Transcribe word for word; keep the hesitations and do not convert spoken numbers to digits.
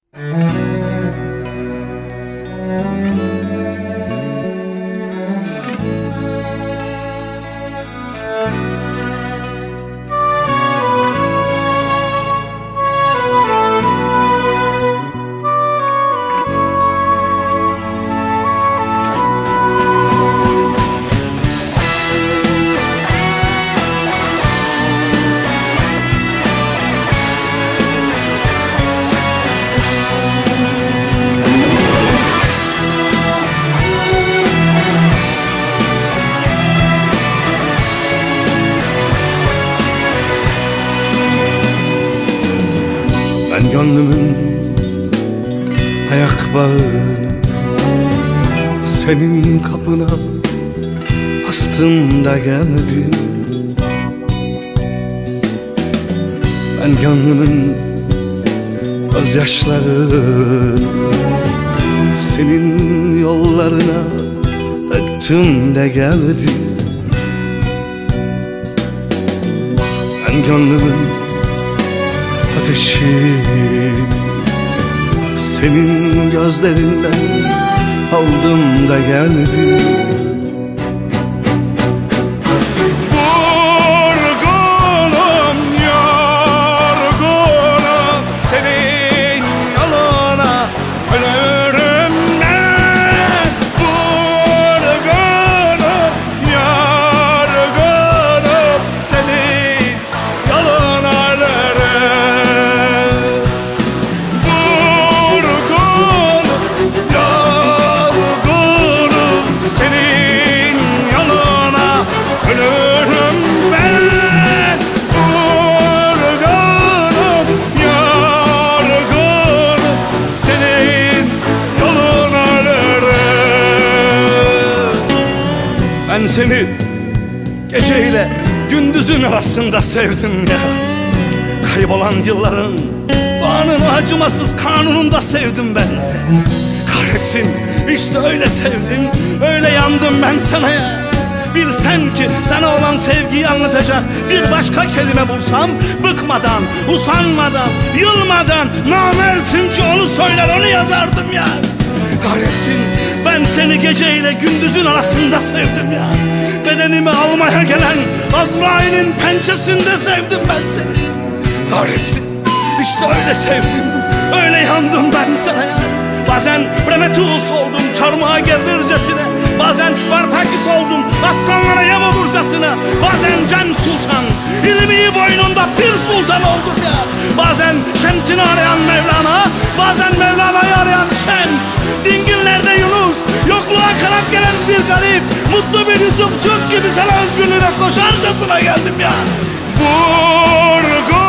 Ben gönlümün ayak bağını senin kapına astım da geldim. Ben gönlümün gözyaşlarını senin yollarına döktüm de geldim. Ben gönlümün ateşi senin gözlerinden aldım da geldim. Ben seni geceyle gündüzün arasında sevdim ya. Kaybolan yılların doğanın acımasız kanununda sevdim ben seni. Kahretsin, işte öyle sevdim, öyle yandım ben sana ya. Bilsem ki sana olan sevgiyi anlatacak bir başka kelime bulsam, bıkmadan, usanmadan, yılmadan namertim ki onu söyler, onu yazardım ya. Kahretsin, ben seni geceyle gündüzün arasında sevdim ya. Bedenimi almaya gelen Azrail'in pençesinde sevdim ben seni. Kahretsin, işte öyle sevdim, öyle yandım ben sana ya. Bazen Prometheus oldum çarmıha gerilircesine, bazen Spartaküs oldum aslanlara yem olurcasına, bazen Cem Sultan, ilmi boynunda Pir Sultan oldum ya. Bazen Şems'ini arayan Mevlana, bazen Mevlana'yı arayan Şems. Dingillerde Yunus, yokluğa kanat gelen bir garip, mutlu bir Yusufçuk gibi sana özgürlüğe koşarcasına geldim ya. Vurgun